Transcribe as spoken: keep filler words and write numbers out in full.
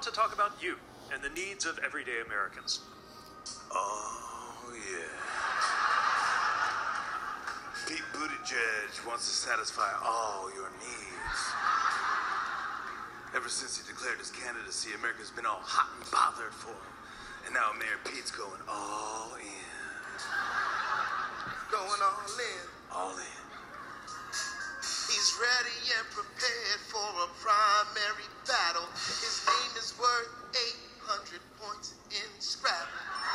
to talk about you and the needs of everyday Americans. Oh, yeah. Pete Buttigieg wants to satisfy all your needs. Ever since he declared his candidacy, America's been all hot and bothered for him. And now Mayor Pete's going all in. Going all in. All in. He's ready and prepared for a primary battle. His name is worth eight hundred points in Scrabble.